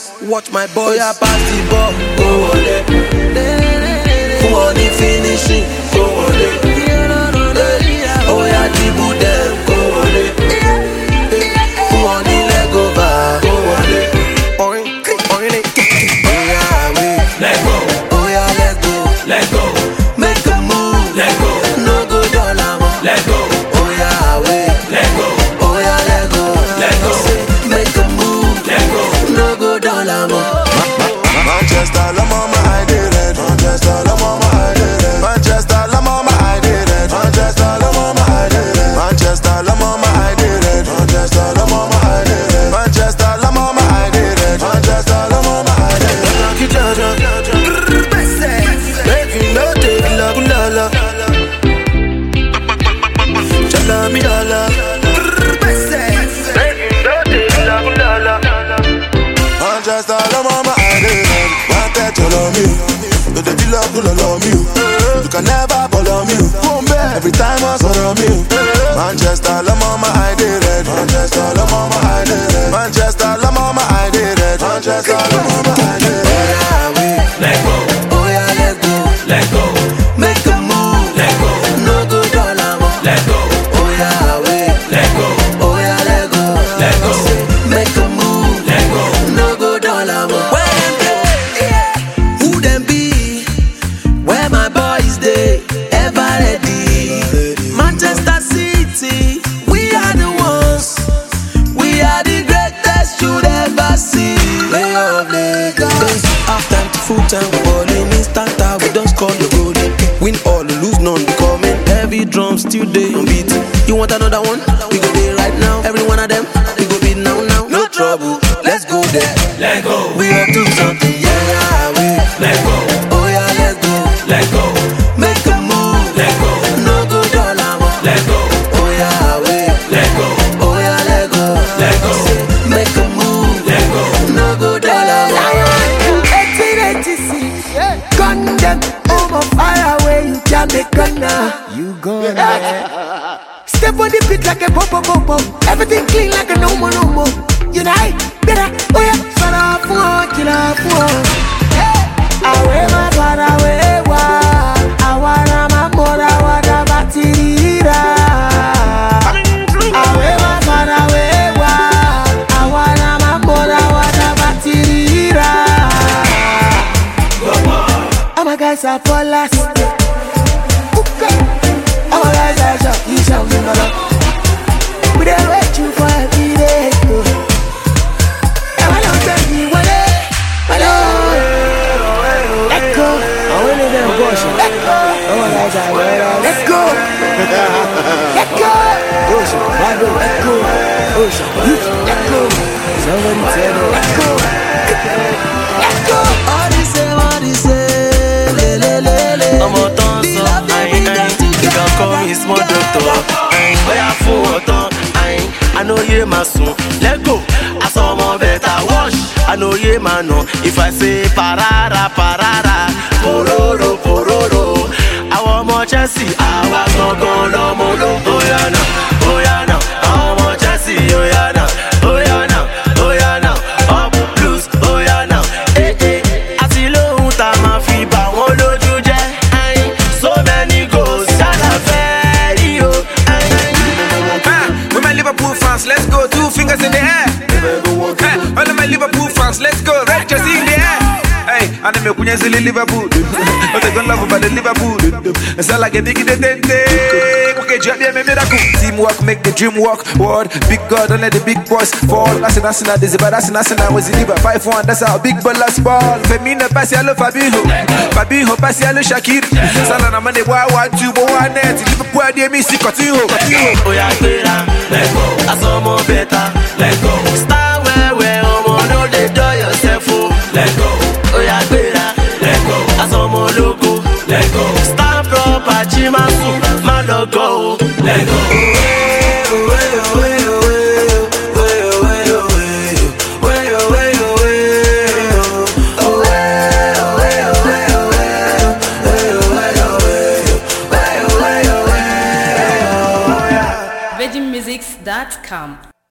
Watch my boy, I pass the ball. Go on it. Who on the finishing? Go on it. Oh yeah, dribble them. Go on it. Who on the leg over? Go on it. Oh yeah, let go. Oh yeah, let's go. Let go. Make a move. Let go. No go dollar. Let go. Oh yeah, let go. Oh yeah, let go. Let go. Make a move. Let go. No go dollar. Manchester, la mama, I did it. Manchester, la mama, I did it. Manchester, la mama, I did it. Manchester, la mama, I did it. Manchester, la mama, I did it. Manchester, la mama, I did it. Manchester, la mama, I did it. Manchester, la mama, I did it. Make you know take love, lala. Chala mi lala. Make you know take love, lala. Manchester, la mama, I did it. Wanted to love me. You the dealer who love me. You can never follow me. Every time I saw me. Manchester, la mama, I did it. Manchester, la mama, I did it. Manchester, la mama, I did it. Manchester, la mama, I did it. Let go. Oh yeah, let go. Let go. Make a move. Let go. No go dollar. Let go. Oh yeah, let go. Oh yeah, let go. Let go. Make a move. Let go. No go dollar. Where them dey? Who them be? Where my boys dey? Ever ready? Manchester City, we are the ones. We are the greatest you'd ever see. Play of Lagos. Half time to full time, we ball in instant time. We don't score the goal. Win all, lose none. Becoming heavy drum, still day on beat. You want another one? We go there right now. Every one of them, we go beat now. No trouble, let's go there. Let go. We up to something, yeah. Let go. Oh yeah, let's go. Let go. Make a move. Let go. No go dollar. Let go. Oh yeah, Let go. Oh yeah, let go. Let go. Make a move. Let go. No go dollar. 1886. Gun them. Over fire away. You Jamaican now. You gone. Step on the beat like a pop. Everything clean like a no more. Unite, better, oh yeah. Fara fuwa, kila fuwa. Awe ma fara wewa. Awana ma mora wada batirira. Awe ma fara wewa. Awana ma mora wada batirira. All my guys are for last. All my guys are shot, you shall remember. We dey wait you for every day. Let's go. Let go. Let go. Somebody tell me. Let go. Let go. All this say, le. I'm a dancer, you can call me small doctor. I know you my son. Let go. I saw more better wash. I know you man. If I say parara, pororo. I want more Chelsea. I was not gonna molo. Oh yeah now. I want more Chelsea. Oh yeah now. Up blues. Oh yeah now. Asilo uta ma fi ba won loju je. So many goals. Shala ferry yo. With my Liverpool fans, let's go. 2 fingers in the air. All of my Liverpool fans, let's go. Red jersey in the air. Hey, and I'm a Liverpool. But they don't love about the Liverpool. It's not like a big tente. Okay, job me miracle. Teamwork make the dream work. Word, big God, don't let the big boys fall. That's an arsenal, this is bad arsenal. Was in Liverpool 5-1. That's how big ballers ball. Femina pass yellow Fabinho pass yellow Shakir. Salana money 1-1-2 1 net. Liverpool dey me see continue. Oh yeah, let go. I saw more better. Let go. Start where no they do yourself. Let go. Oh yeah, let go. I saw more logo. Let go. Start proper chimasu. Man go. Let go. VeggieMusics.com